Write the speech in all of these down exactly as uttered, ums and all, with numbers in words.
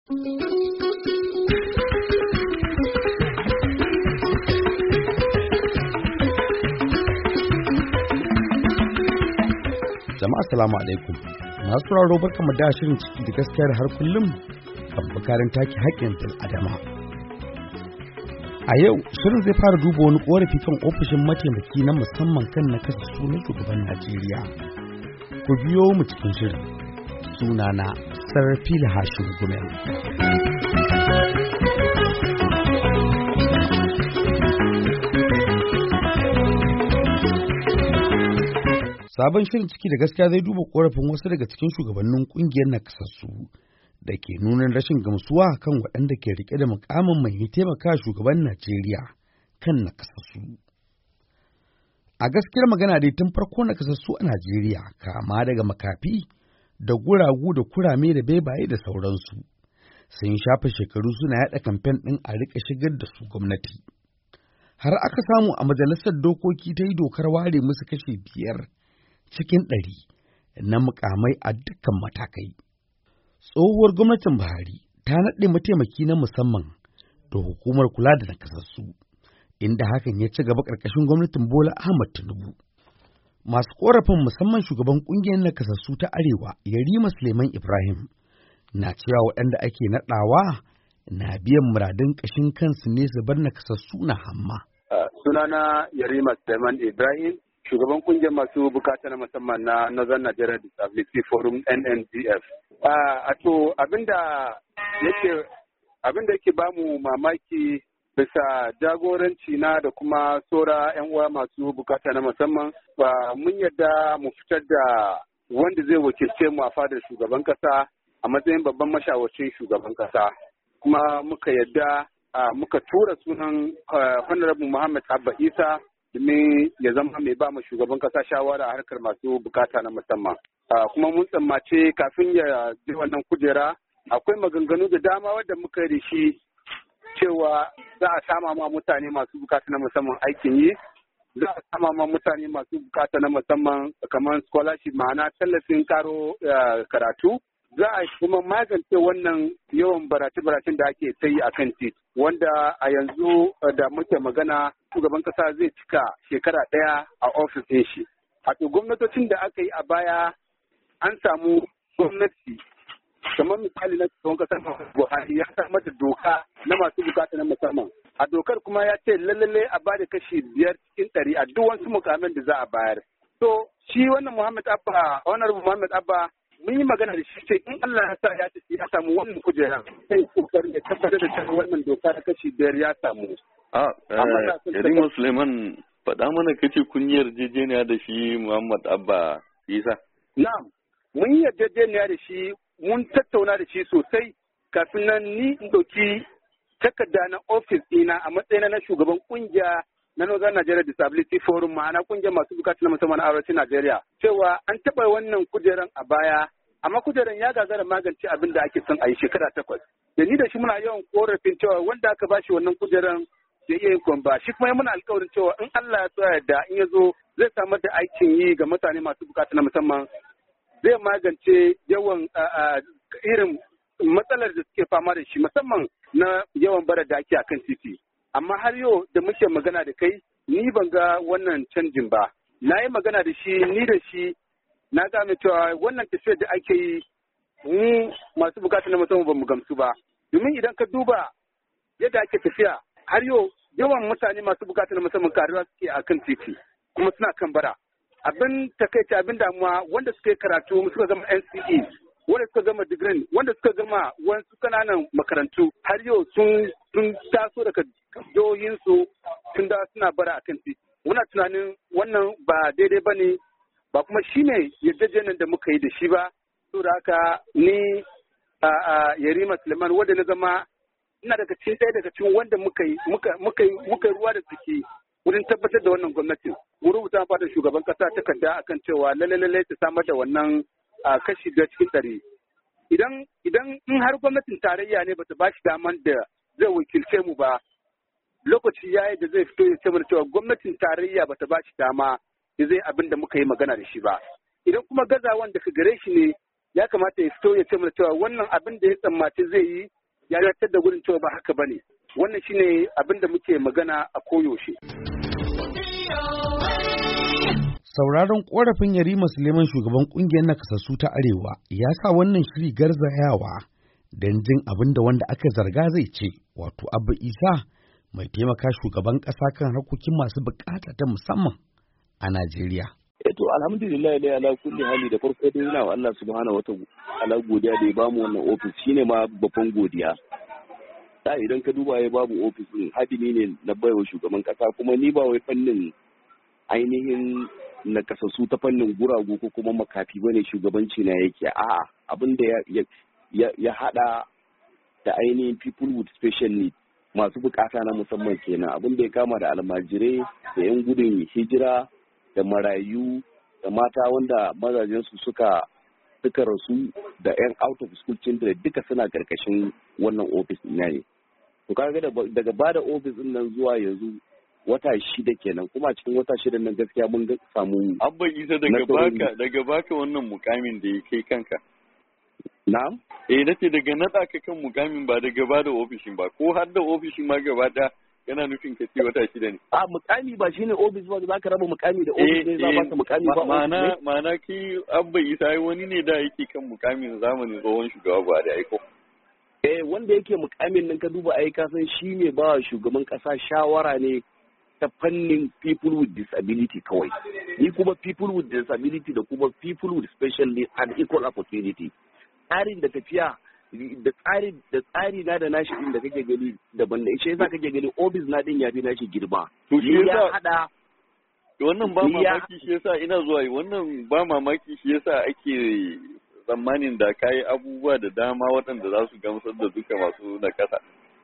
Jama'a salamu alaikum. Masu sauraro barkamu da shirin ciki da gaskiyar har kullum kan bukarin take haƙƙin bil adama. A yau shirin zai fara duba wani korafi kan ofishin mataimaki na musamman kan nakasassu na shugaban Najeriya. Ku biyo mu cikin shirin. Sunana Sarfila Hashim Gumel. Sabon shirin ciki da gaskiya zai duba korafin wasu daga cikin shugabannin kungiyar nakasassu da ke nuna rashin gamsuwa kan waɗanda ke rike da mukamin mai taimaka shugaban Najeriya kan nakasassu. A gaskiyar magana dai tun farko nakasassu a Najeriya kama daga makafi da guragu da kurame da bebaye da sauransu sun shafe shekaru suna yaɗa kamfen ɗin a riƙa shigar da su gwamnati. Har aka samu a majalisar dokoki ta yi dokar ware musu kashe biyar cikin ɗari na mukamai a dukkan matakai. Tsohuwar gwamnatin Buhari ta naɗe mataimaki na musamman da hukumar kula da nakasassu, inda hakan ya ci gaba ƙarƙashin gwamnatin Bola Ahmad Tinubu. Masu ƙorafin musamman shugaban ƙungiyar nakasassu ta Arewa, Yarima Suleiman Ibrahim, na cewa waɗanda ake naɗawa na biyan muradun ƙashin kansu ne su bar nakasassu na hamma. Uh, sunana Yarima Suleiman Ibrahim, shugaban kungiyar masu bukata na musamman na Northern Nigeria Disability Forum N N D F. A to abinda yake abinda yake bamu mamaki bisa jagoranci na da kuma sora yan uwa masu bukata na musamman, ba mun yadda mu fitar da wanda zai wakilce mu a fadar shugaban kasa a matsayin babban mashawarcin shugaban kasa, kuma muka yadda muka tura sunan Honorable Muhammad Abba Isa domin ya zama mai ba mu shugaban kasa shawara a harkar masu bukata na musamman. Kuma mun tsammace kafin ya ji wannan kujera akwai maganganu da dama wadda muka yi da shi cewa za a sama ma mutane masu bukata na musamman aikin yi, za a sama ma mutane masu bukata na musamman kamar scholarship, ma'ana tallafin karo karatu. Za a kuma magance wannan yawan barace-baracen da ake ta yi a kan titi, wanda a yanzu da muke magana shugaban kasa zai cika shekara ɗaya a ofis ɗin shi. A gwamnatocin da aka yi a baya an samu gwamnati kamar misali na shugaban kasa Buhari ya samar da doka na masu bukata na musamman. A dokar kuma ya ce lalle a ba da kashi biyar cikin ɗari a duk wasu mukamin da za a bayar. To shi wannan Muhammad Abba, Honorable Muhammad Abba, mun yi magana da shi ce in Allah ya sa ya tafi ya samu wannan kujera sai kokarin ya tabbatar da cewa wannan doka ta kashi biyar ya samu. A Yarima Suleiman, faɗa mana kace kun yi yarjejeniya da shi Muhammad Abba Isa. Na'am, mun yi yarjejeniya da shi, mun tattauna da shi sosai kafin nan ni in ɗauki takarda na ofis ɗina a matsayina na shugaban kungiya na Northern Nigeria Disability Forum, ma'ana kungiyar masu bukatu na musamman a arewacin Najeriya, cewa an taɓa wannan kujeran a baya, amma kujeran ya gagara magance abin da ake son a yi shekara takwas. Da ni da shi muna yawan korafin cewa wanda aka bashi wannan kujeran da iya yin ba, shi kuma muna alkawarin cewa in Allah ya so yarda in ya zo zai samar da aikin yi ga mutane masu bukatu na musamman, zai magance yawan irin matsalar da suke fama da shi, musamman na yawan bara da ake akan titi. Amma har yau da muke magana da kai, ni ban ga wannan canjin ba. Na yi magana da shi, ni da shi, na gane cewa wannan tafiyar da ake yi, mu masu bukatu na musamman ba mu gamsu ba. Domin idan ka duba yadda ake tafiya, har yau yawan mutane masu bukatu na musamman karuwa suke a kan titi, kuma suna kan bara. Abin takaici, abin damuwa, wanda suka yi karatu suka zama N C E, wanda suka gama digirin, wanda suka gama wasu kananan makarantu, har yau sun sun taso daga jihohinsu tun da suna bara akan titi. Muna tunanin wannan ba daidai ba ne, ba kuma shi ne yarjejeniyar da muka yi da shi ba. Saboda haka ni a Yarima Suleiman, wanda na zama ina daga cikin ɗaya daga cikin wanda muka yi muka yi ruwa da tsaki wurin tabbatar da wannan gwamnatin. Mun rubuta fatan shugaban kasa takarda akan cewa lalle lalle ta samar da wannan kashi biyar cikin ɗari. Idan idan in har gwamnatin tarayya ne bata ba shi daman da zai wakilce mu ba, lokaci ya yi da zai fito ya ce mana cewa gwamnatin tarayya bata ba shi dama da zai abin da muka yi magana da shi ba. Idan kuma gazawan daga gare shi ne, ya kamata ya fito ya ce mana cewa wannan abin da ya tsammaci zai yi ya rattar da gurin cewa ba haka bane. Wannan shine abin da muke magana a koyaushe. Sauraron korafin Yarima Suleiman shugaban kungiyar nakasassu ta Arewa ya sa wannan shiri garzayawa don jin abin da wanda aka zarga zai ce, wato Abba Isa mai taimaka shugaban ƙasa kan harkokin masu bukata ta musamman a Najeriya. To alhamdulillah dai ala kulli hali da farko dai ina wa Allah subhanahu wataala godiya da ya bamu wannan ofis, shine ma babban godiya. Da idan ka duba ya babu ofis din hadimi ne na baiwa shugaban kasa, kuma ni ba wai fannin ainihin na kasasu ta fannin guragu ko kuma makafi bane shugabanci na yake, a'a abin da ya ya, ya hada da ainihin people with special need, masu bukata na musamman kenan, abin da ya kama da almajirai da yan gudun hijira da marayu da mata wanda mazajensu suka suka rasu da yan out of school children duka suna karkashin wannan ofis ina ne. To kaga daga bada ofis din nan zuwa yanzu wata shida kenan, kuma cikin wata shida nan gaskiya mun ga samu Abba Isa daga baka daga baka wannan mukamin da ya kai kanka. Na'am? Eh nace daga nada ka kan mukamin ba daga bada ofishin ba, ko har da ofishin ma gaba da yana nufin ka ce wata shida ne. A mukami ba shine ofis ba, za ka raba mukami da ofis ne, za ba ka mukami ba. Ma'ana ma'ana ki Abba Isa wani ne da yake kan mukamin zamanin tsohon shugaba ba da aiko. Eh wanda yake mukamin nan ka duba ai ka san shi ne ba shugaban kasa shawara ne ta fannin people with disability kawai. Ni kuma people with disability da kuma people with special needs and equal opportunity. Tsarin da tafiya da tsari da tsari na da nashi din da kake gani daban da shi yasa kake gani office na din yafi nashi girma. To shi yasa hada wannan ba mamaki shi yasa ina zuwa wannan ba mamaki shi yasa ake tsammanin da kai abubuwa da dama waɗanda za su gamsar da duka masu nakasa.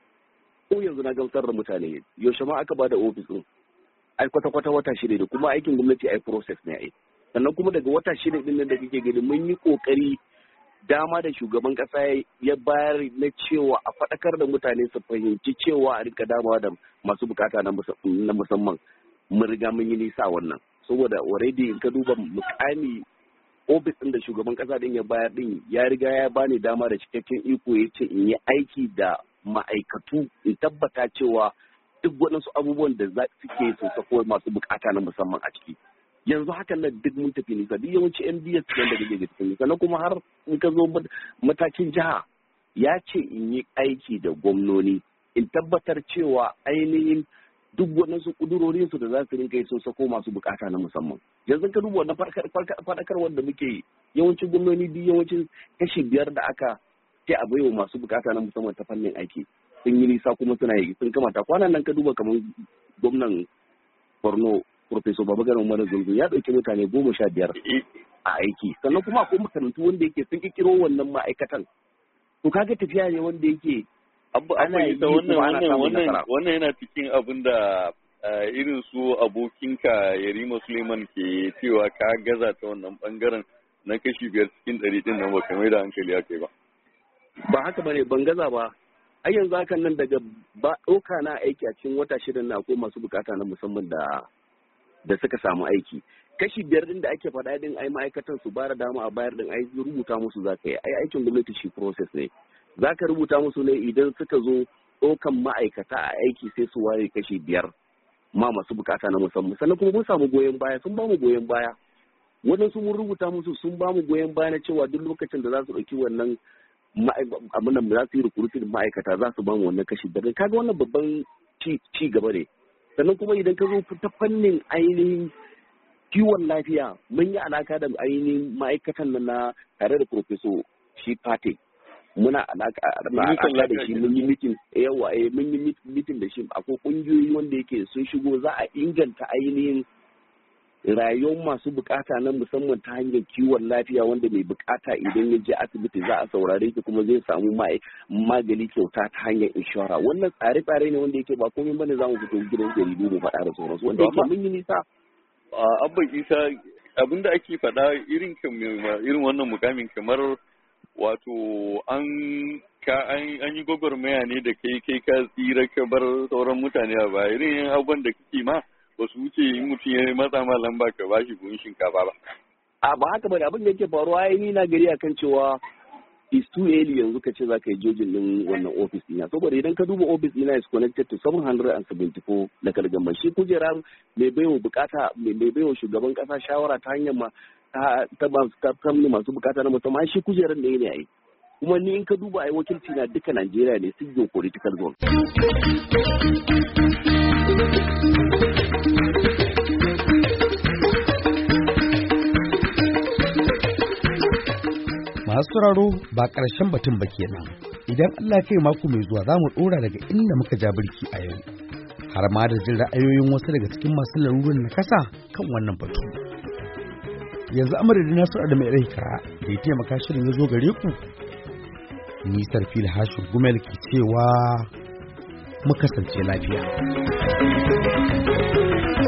Ko yanzu na gamsar da mutane, yaushe ma aka bada office din ai kwata kwata wata shida da kuma aikin gwamnati ai process ne ai. Sannan kuma daga wata shida din nan da kake gani mun yi kokari dama da shugaban kasa ya bayar na cewa a faɗakar da mutane su fahimci cewa a rika damawa da masu bukata na musamman, mun riga mun yi nisa wannan, saboda already in ka duba mukami ofis ɗin da shugaban kasa din ya bayar din ya riga ya bani dama da cikakken iko ya ce in yi aiki da ma'aikatu in tabbata cewa duk waɗansu abubuwan da za su ke su sako masu bukata na musamman a ciki. Yanzu hakan nan duk mun tafi nisa, duk yawanci M D S wanda kake ga cikin nisa, na kuma har in ka zo matakin jiha ya ce in yi aiki da gwamnoni in tabbatar cewa ainihin duk waɗansu ƙudurorin su da za su rinka yi sun sako masu bukata na musamman. Yanzu ka duba wannan faɗakarwar da muke yi, yawancin gwamnoni duk yawancin kashi biyar da aka ce a baiwa masu bukata na musamman ta fannin aiki sun yi nisa kuma suna yi sun kamata. Kwanan nan ka duba kamar gwamnan Borno Professor Babagana Umar Zulum ya ɗauki mutane goma sha biyar a aiki, sannan kuma akwai makarantu wanda yake sun kikiro wannan ma'aikatan. To kaga tafiya ne wanda yake ana yi wannan wannan yana cikin abin da irin su abokinka Yarima Suleiman ke cewa ka gaza ta wannan bangaren na kashi biyar cikin ɗari ɗin nan ba ka mai da hankali a kai ba. Ba haka bane, ban gaza ba. Ai yanzu hakan nan daga ba ɗauka na aiki a cikin wata shida na akwai masu bukata na musamman da da suka samu aiki. Kashi biyar din da ake faɗa din ai ma'aikatan su bayar dama a bayar din ai rubuta musu za ka yi. Ai aikin gwamnati shi process ne. Za ka rubuta musu ne idan suka zo ɗaukan ma'aikata a aiki sai su ware kashi biyar ma masu bukata na musamman. Sannan kuma mun samu goyon baya, sun ba mu goyon baya. Waɗansu mun rubuta musu sun ba mu goyon baya na cewa duk lokacin da za su ɗauki wannan abin da za su yi rikurutin ma'aikata za su ba mu wannan kashi biyar. Kaga wannan babban ci gaba ne. Sannan kuma idan ka zo ta fannin ainihin kiwon lafiya mun yi alaka da ainihin ma'aikatan na tare da Professor shi Pate, muna alaka da shi mun yi mitin yawa eh mun yi mitin da shi, akwai kungiyoyi wanda yake sun shigo za a inganta ainihin rayuwar masu bukata na musamman ta hanyar kiwon lafiya, wanda mai bukata idan ya je asibiti za a saurare ki kuma zai samu magani kyauta ta hanyar inshora. Wannan tsare-tsare ne wanda yake ba komai bane za mu fito gidan jaridu mu faɗa da sauransu, wanda yake mun yi nisa. Abba Isa, abinda ake faɗa irin irin wannan mukamin kamar wato an ka an yi gwagwarmaya ne da kai kai ka tsira ka bar sauran mutane a baya, irin abubuwan da kake ma ba su wuce in mutum ya matsa ma lamba ka bashi buhun shinkafa ba. a ba haka bane abin da yake faruwa ai ni na gari akan cewa is too early yanzu ka ce za ka yi jojin din wannan office ɗina saboda idan ka duba office ɗina is connected to seven hundred seventy-four na kalgamman shi kujera mai baiwa bukata mai baiwa shugaban kasa shawara ta hanyar ma ta ta masu bukata na musamman shi kujeran da ne ai kuma ni in ka duba ai wakilci na duka Najeriya ne su political zone. Masu sauraro ba ƙarshen batun ba kenan. Idan Allah kai mako mai zuwa za mu ɗora daga inda muka ja birki a yau. Har ma da jin ra'ayoyin wasu daga cikin masu larurin na kasa kan wannan batu. Yanzu Amadu Nasiru da mai Raika da ya taimaka shirin ya zo gare ku. Nisar fil hashin gumel ke cewa mu kasance lafiya.